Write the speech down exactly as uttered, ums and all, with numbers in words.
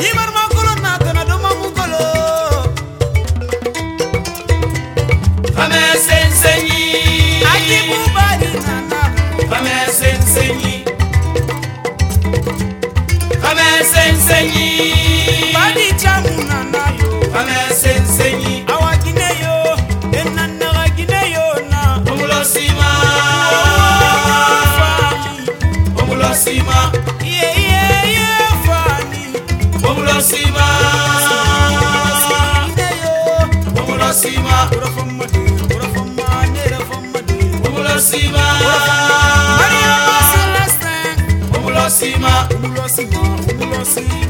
Ibar makolo na tana do mamukolo. Fame sensenyi. Ajibu bari nana. Fame sensenyi. Fame sensenyi. Badi chamu nana yo. Fame sensenyi. Awagine yo. Enana wagine yo na. Omulosima. Omulosima. Yeah yeah yeah fani. Omulosima. Omulosima. Urafamma de, urafamma ne rafamma de. Omulosima. Maria Celeste. Omulosima. Omulosima, omulosima.